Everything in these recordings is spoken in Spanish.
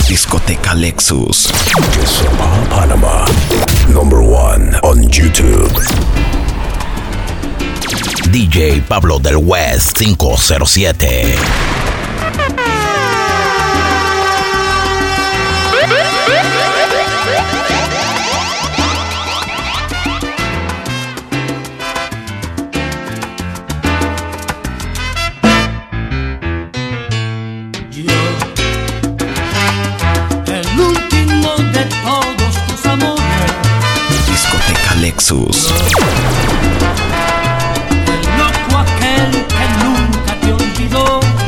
Discoteca Lexus. Panama. #1 on YouTube. DJ Pablo del West 507. Lexus. El loco aquel que nunca te olvidó,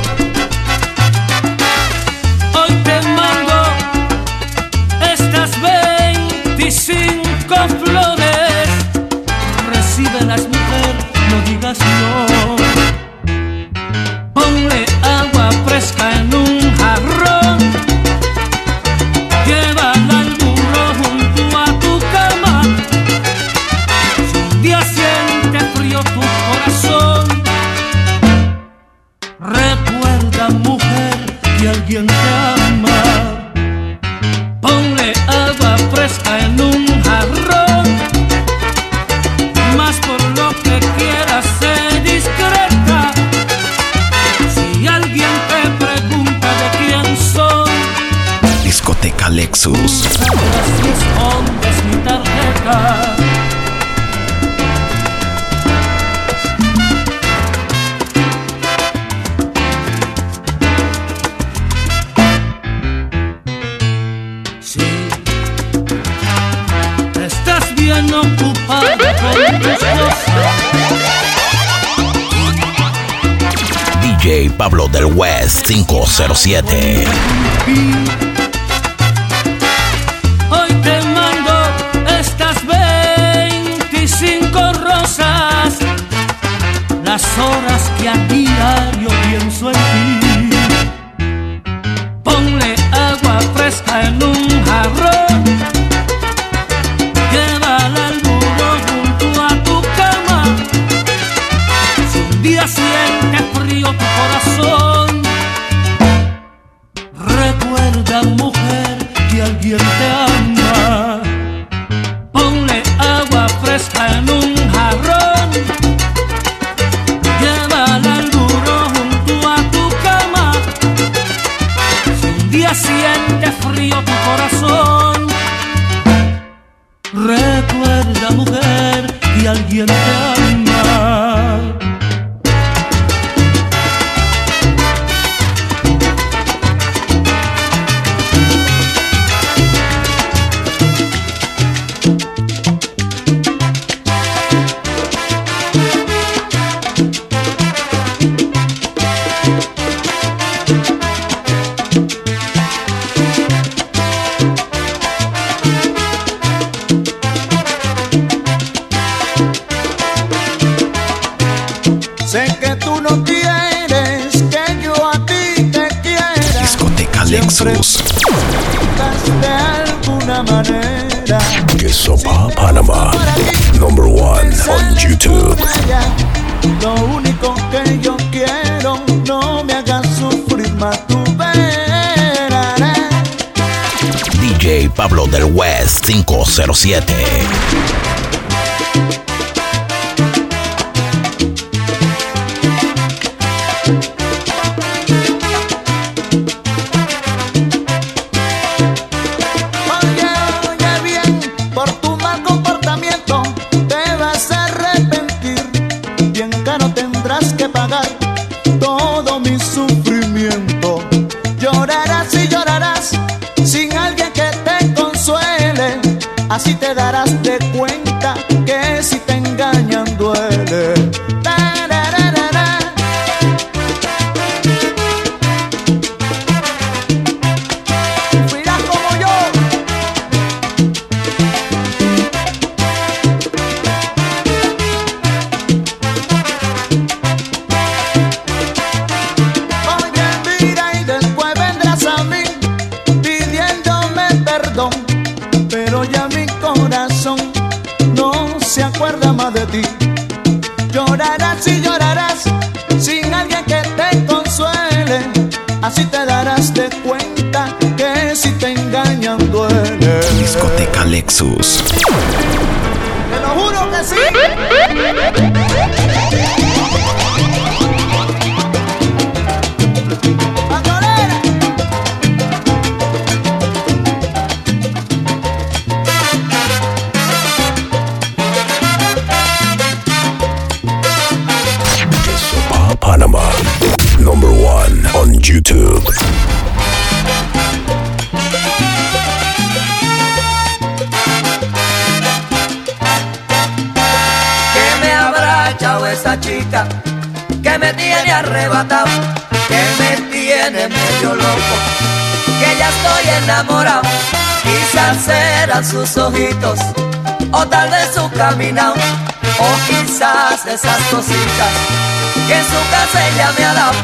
hoy te mando estas 25 flores. Recíbelas, mujer, no digas no. Ponle agua fresca en un jarrón, llévala al burro junto a tu cama. Siente frío tu corazón. Recuerda, mujer, que alguien te ama. Ponle agua fresca en un jarrón, más por lo que quieras ser discreta. Si alguien te pregunta de quién soy, Discoteca Lexus. Si escondes mi tarjeta. Bien ocupado con tus cosas. DJ Pablo del West 507. Hoy te mando estas 25 rosas, las horas que a diario pienso en ti. Ponle agua fresca en un jarrón, siente frío tu corazón. Recuerda, mujer, que alguien te ama. Ponle agua fresca en un jarrón, llévala al burro junto a tu cama. Si un día siente frío tu corazón, recuerda, mujer, que alguien te ama. Sé que tú no quieres que yo a ti te quiera. Discoteca Lexus. De alguna manera. Yesopa Panama. #1 on YouTube. Lo único que yo quiero, no me hagas sufrir más, tú verás. DJ Pablo del West 507. Todo mi sufrimiento, llorarás y llorarás sin alguien que te consuele. Así te darás de cuenta que si te engañan duele. Sufrirás como yo. Pero ya mi corazón no se acuerda más de ti. Llorarás y llorarás sin alguien que te consuele. Así te darás de cuenta que si te engañan duele. Discoteca Lexus. Te lo juro que sí. Panama, number 1 on YouTube. Que me habrá echado esa chica que me tiene arrebatado, que me tiene medio loco, que ya estoy enamorado. Quizás eran sus ojitos, o tal vez su caminado, o quizás esas cositas que en su casa ella me ha dado.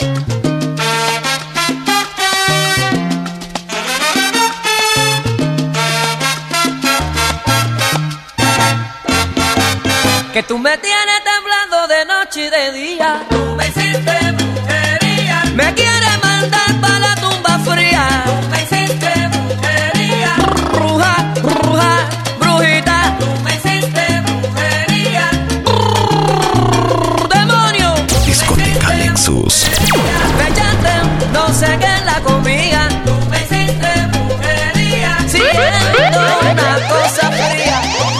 Que tú me tienes temblando de noche y de día. Tú me hiciste brujería. Me quieres mandar para la tumba fría. Tú me hiciste brujería. Bruja, bruja, brujita. Tú me hiciste brujería. Demonio. Discoteca Lexus. Me echaste no sé qué en la comida. Tú me hiciste brujería. Siento una cosa fría.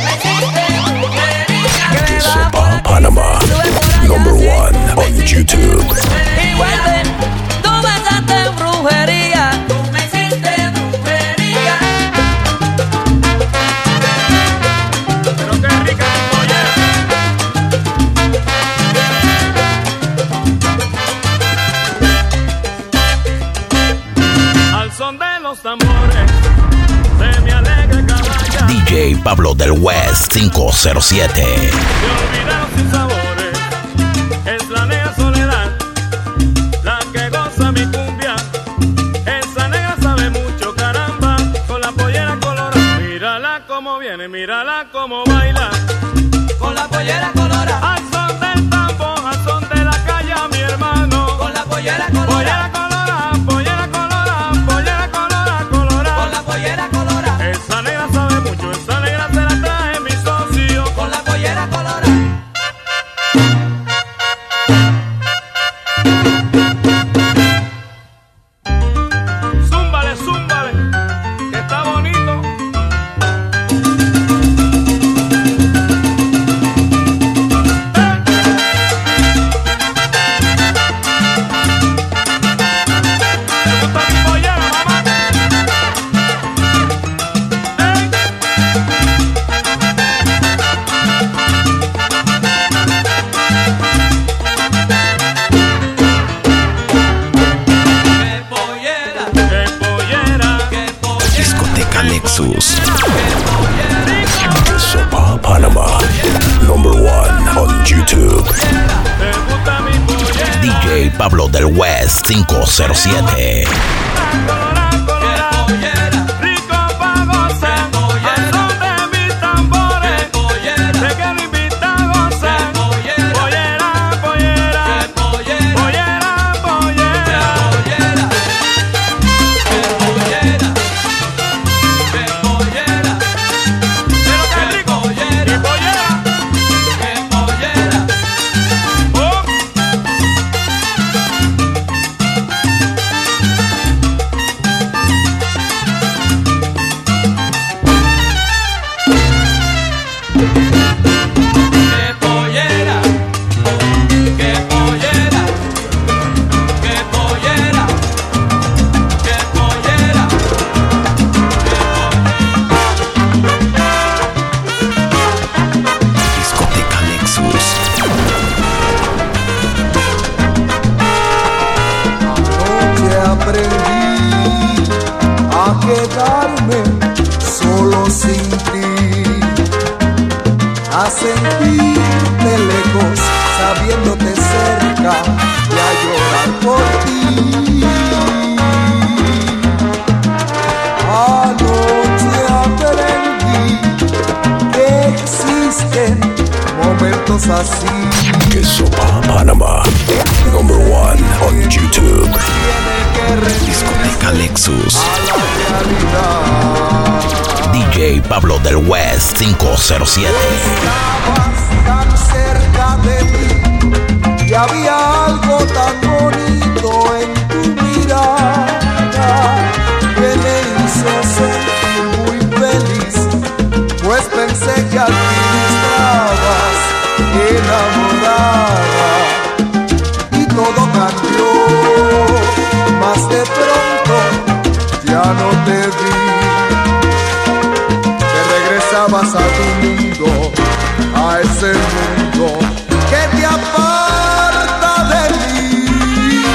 Panama, number 1 on YouTube. Y vuelve, tú me echaste brujería. Tú me hiciste brujería. Pero qué rica pollera. Al son de los tambores se me alegra el caballo. DJ Pablo del West 507. Se olvidaron sin sabores, es la negra soledad la que goza mi cumbia. Esa negra sabe mucho, caramba, con la pollera colorada. Mírala como viene, mírala como baila, Con la pollera colorada. al son del tambor, al son de la calle, mi hermano. Con la pollera Pollera colorada. colorada, pollera colorada, pollera colorada, colorada. Con la pollera colorada. Esa negra sabe mucho, esa negra se la traje mi socio. Con la pollera colorada. Zúmbale, zúmbale, que está bonito. ¿Te gusta mi pollera, mamá? ¡Qué pollera! ¡Qué pollera! ¡Qué pollera! Discoteca Lexus. Sopa Panama, number 1 on YouTube. ¿Te gusta mi pollera? DJ Pablo del West 507. Colorada, ¡Qué colorada, pollera! rico pa' gozar, al son de mis tambores, ¡Qué pollera! te quiero invitar a gozar. ¡Qué pollera! Pollera, pollera, ¡Qué pollera! pollera, pollera. ¡Qué pollera! ¡Qué pollera! Pero qué rico, pollera! mi pollera. ¡Qué pollera! Oh. ¡Qué pollera! ¡Qué pollera! ¡Qué pollera! ¡Qué pollera! Discoteca Lexus. Anoche aprendí a quedarme solo sin ti, a sentirte lejos sabiéndote cerca y a llorar por ti. Anoche aprendí que existen momentos así. Que Sopa Panama, number 1 on YouTube. Tiene que Discoteca Lexus. a la realidad. DJ Pablo del West 507. Estabas tan cerca de mí y había algo tan bonito en tu mirada que me hizo sentir muy feliz, pues pensé que al fin estabas enamorada y todo cambió, mas de pronto ya no te vi. Regresabas a tu mundo, a ese mundo que te aparta de mí.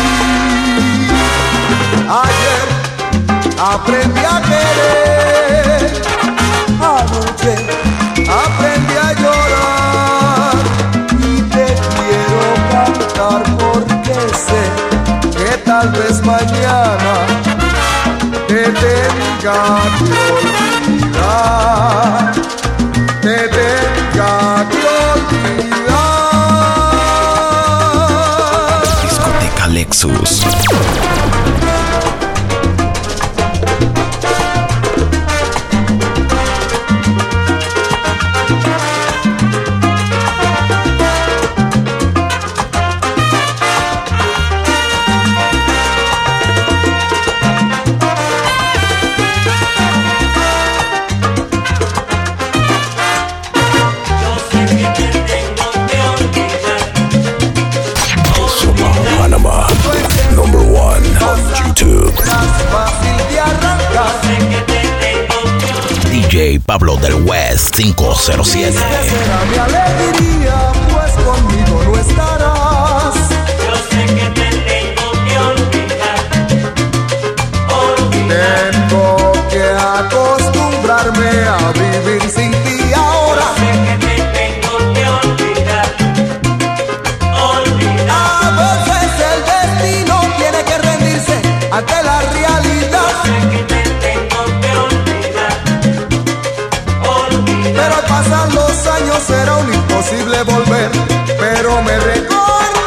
Ayer aprendí a querer, anoche aprendí a llorar y te quiero cantar porque sé que tal vez mañana te tenga que olvidar, te tenga que olvidar. Discoteca Lexus. DJ Pablo del West 507. Será mi alegría, pues conmigo no estarás. Yo sé que te tengo que olvidar. Tengo que acostumbrarme a vivir sin ti ahora. Yo sé que te tengo que olvidar. A veces el destino tiene que rendirse ante la realidad. Yo sé que te tengo que olvidar. Pero al pasar los años será un imposible volver, pero me recordarás.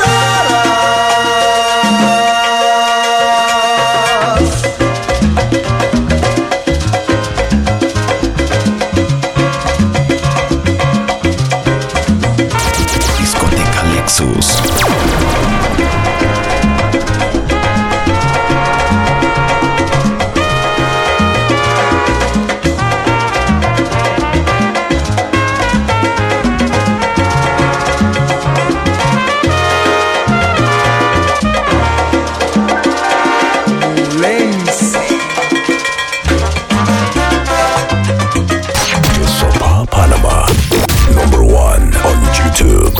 Discoteca Lexus. Sopa Panama. Number 1 on YouTube.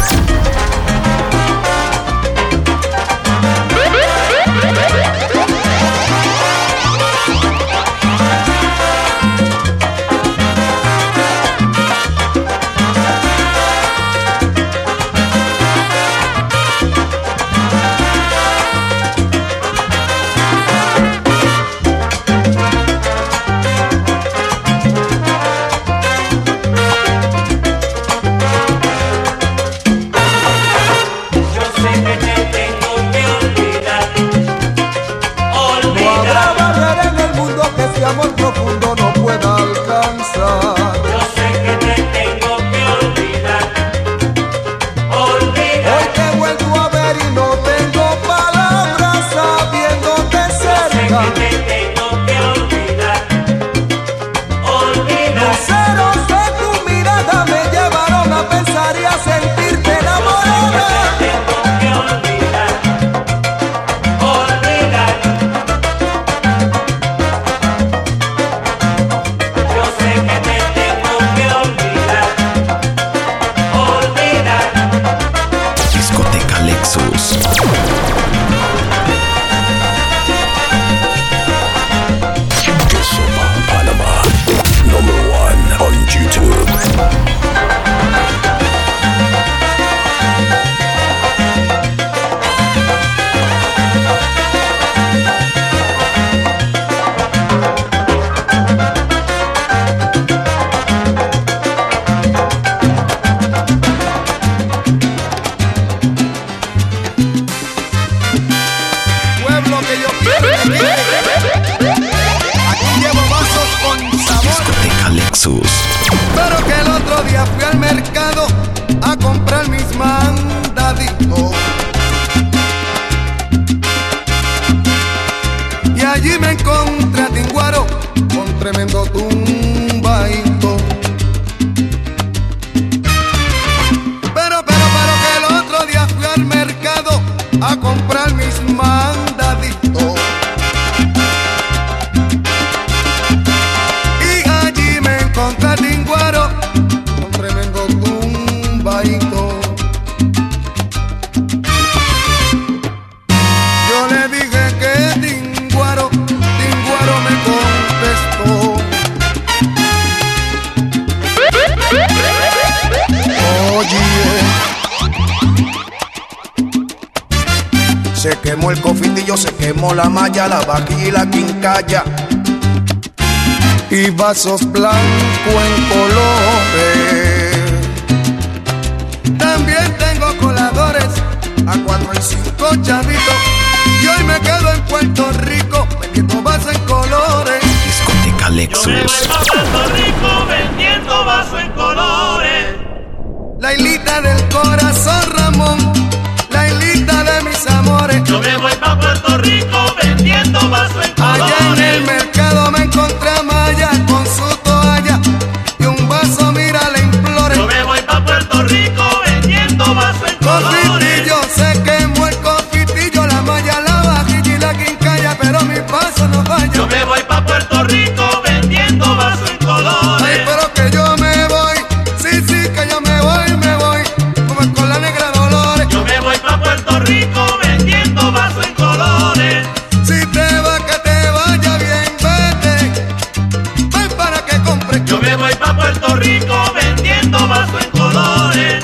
Yo sé que te tengo que olvidar. No habrá barrera en el mundo que ese amor profundo no pueda alcanzar. Yo sé que te tengo que olvidar. Hoy te vuelvo a ver y no tengo palabras sabiéndote cerca. Yo sé que te tengo que olvidar. Luceros de tu mirada me llevaron a pensar y a sentirte enamorada. Tengo que olvidar. Yo sé que te Lexus. Pero que el otro día fui al mercado a comprar mis mandaditos. Y allí me encontré a Tinguaro con tremendo tumbadito. Pero que el otro día fui al mercado a comprar mis mandaditos. Y allí me encontré a Tinguaro con tremendo tumbadito. Yo le dije que Tinguaro me contestó. Oye, se quemó el cofitillo, se quemó la malla, la vajilla y la quincalla, y vasos blancos en colores. También tengo coladores a 4 y 5 chavitos, y hoy me quedo en Puerto Rico vendiendo vasos en colores. Discoteca Lexus. Yo me voy pa' Puerto Rico vendiendo vasos en colores. La islita del corazón, Ramón, la islita de mis amores. Yo me voy pa' Puerto Rico vendiendo vasos en colores. Allá en el mercado me encontré a Maya con su toalla y un vaso, mira, le imploré. Yo me voy pa' Puerto Rico vendiendo vasos en colores. Cofitillo, se quemó el cofitillo, la malla, la vajilla y la quincalla, pero mi paso no falla. Yo me voy pa' Puerto Rico vendiendo vasos en colores. Ay, pero que yo me voy, sí, que yo me voy, como con la negra Dolores. Yo me voy pa' Puerto Rico vendiendo vasos en colores. Si te va, que te vaya bien, vete, ven para que compre. Yo me voy pa' Puerto Rico vendiendo vasos en colores.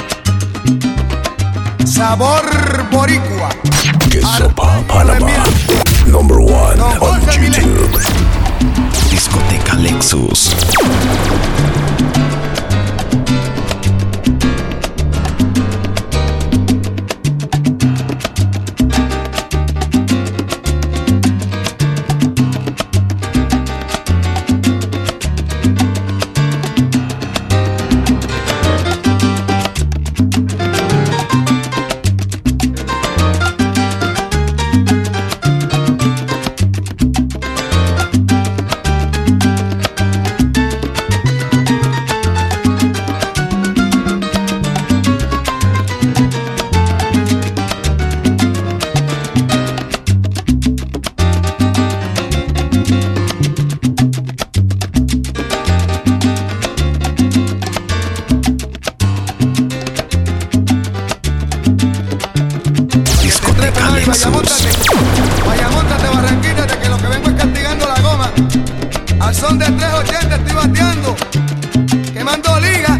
Sabor boricua. Queso Panama. Number 1 on YouTube. Discoteca Lexus. Discoteca Lexus. Vaya, móntate, Barranquita, que lo que vengo es castigando la goma. Al son de 380 estoy bateando, quemando liga,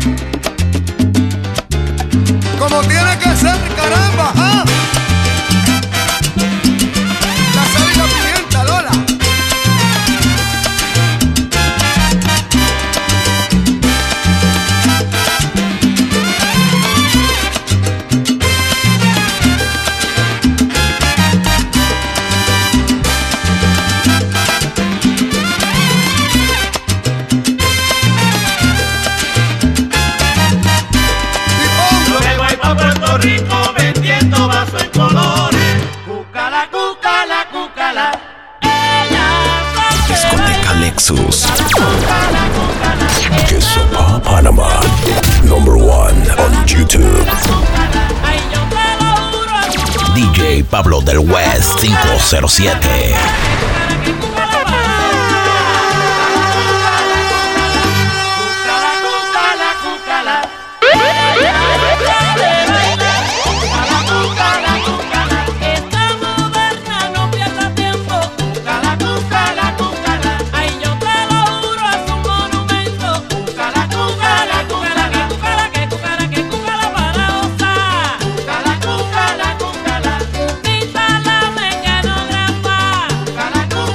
como tiene que ser, caramba. ¿Ah? La sal y la pimienta, Lola. Yo me voy pa' Puerto Rico vendiendo vasos en colores. Cúcala, cúcala, cúcala. Discoteca Lexus. Cúcala, cúcala. Queso Panama. Number 1 on YouTube. Ay, yo te lo juro. DJ Pablo del West 507. Esta moderna no pierda tiempo. Ay, yo te lo juro, es un monumento. Que cúcala para gozar. Quítala, me que no grapa.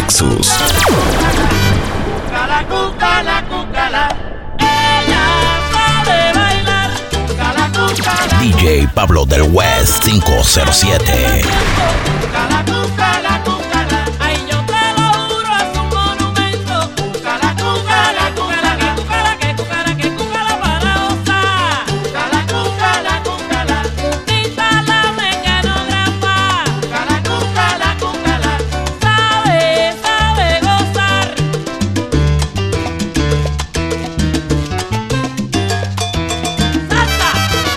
Lexus. Cúcala, cúcala, cúcala. Ella sabe bailar. Cúcala, cúcala. DJ Pablo del West 507. Cúcala, cúcala, cúcala. Ay, yo te lo juro, es un monumento. Cúcala, cúcala, cúcala. Que cúcala, que cúcala, que cúcala para gozar. Cúcala, cúcala, cúcala. Puntita la mecanograma. Cúcala, cúcala, cúcala. Sabe gozar. ¡Salsa!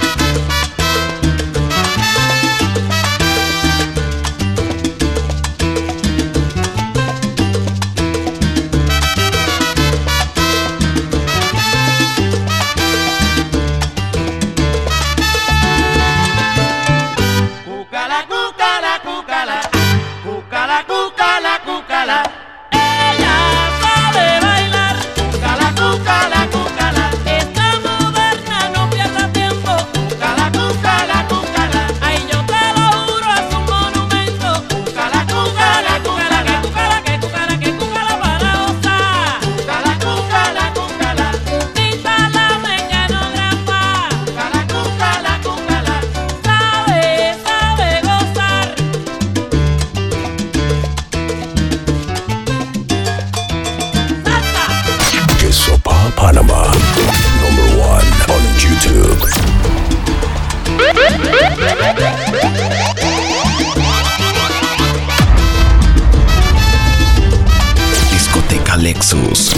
Cúcala, cúcala, cúcala. Cúcala, cúcala, cúcala. Ella sabe bailar. Cúcala, cúcala, cúcala. Esta moderna no pierda tiempo. Cúcala, cúcala, cúcala. Ay, yo te lo juro, es un monumento. Cúcala, cúcala, cúcala. Que cúcala, que cúcala, que cúcala para gozar. Cúcala, cúcala, cúcala. Puntita la mecanograma. Cúcala, cúcala, cúcala. Sabe gozar. ¡Salsa! Quesopa Panama. Number 1 on YouTube. Discoteca Lexus.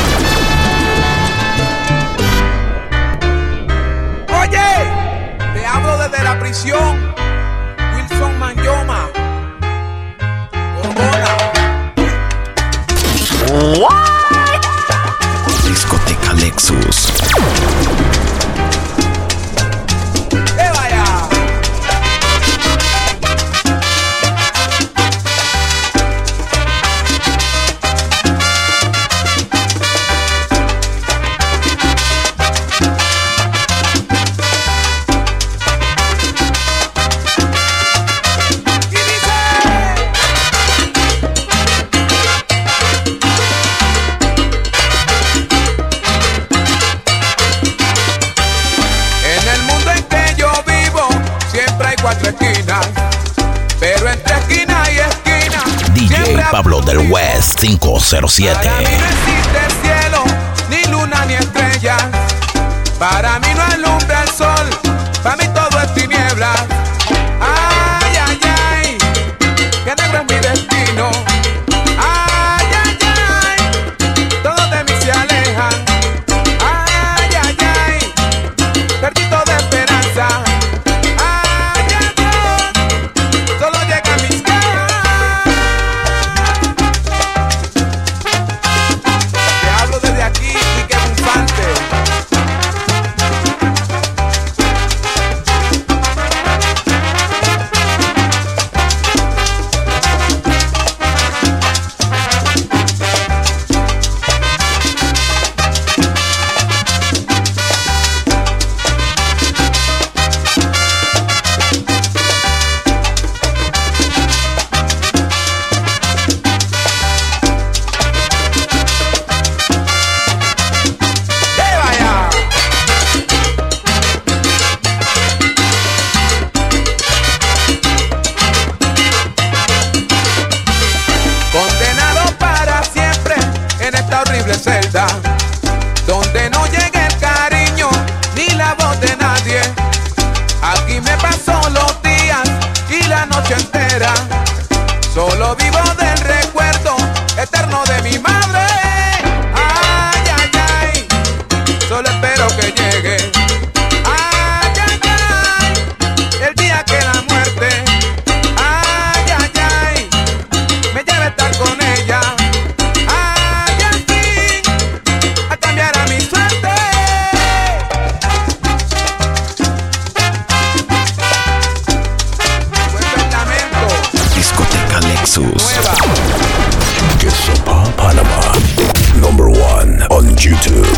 Oye, te hablo desde la prisión. Wilson Manyoma. Discoteca Lexus. ¡Que vaya! Y dice: en el mundo en que yo vivo siempre hay cuatro esquinas, pero entre esquina y esquina DJ siempre Pablo del West 507. Para mí no existe cielo, ni luna, ni estrella. Para mí no alumbra el sol, para mí todo es tiniebla. Ay, ay, ay, que negro es mi destino. Ay, ay, ay, todos de mí se alejan. Ay, ay, ay, perdí toda esperanza. Ay, ay, Dios, solo llega a mis caras. Te hablo desde aquí y que bufante. ¡Que vaya! Condenado para siempre en esta horrible celda, donde no llega el cariño ni la voz de nadie. Aquí me paso los días y la noche entera, solo vivo del recuerdo eterno de mi madre. Ay, ay, ay, solo espero que llegue. Ay, ay, ay, el día que la muerte, ay, ay, ay, me lleve a estar con ella. Ay, al fin, a cambiar a mi suerte. Suelta el lamento, Discoteca Lexus. nueva. Quesopa Panama. Number 1 on YouTube.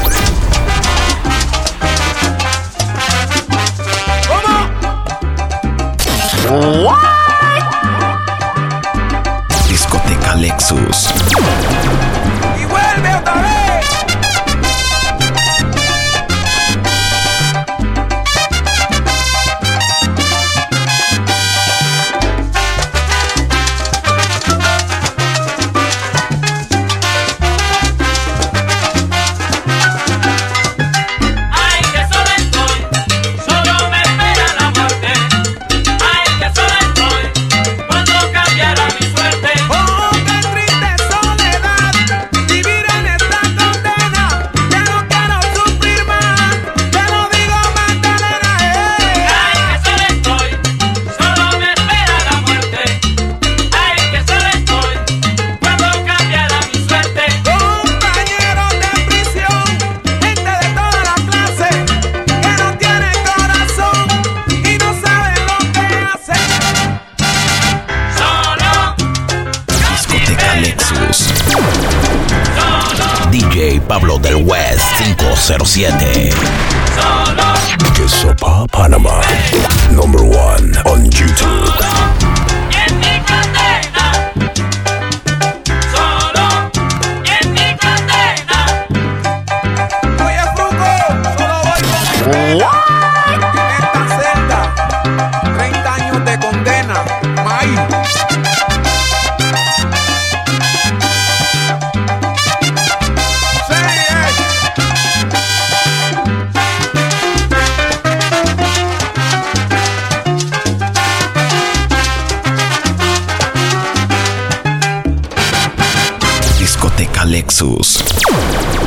¿Cómo? Discoteca Lexus. Pablo del West 507. Quesopa, Panama. Number 1 on YouTube. En mi cadena, solo en mi cadena. Oye, Fruco, solo voy con en esta celda. 30 años de condena. May. Discoteca Lexus.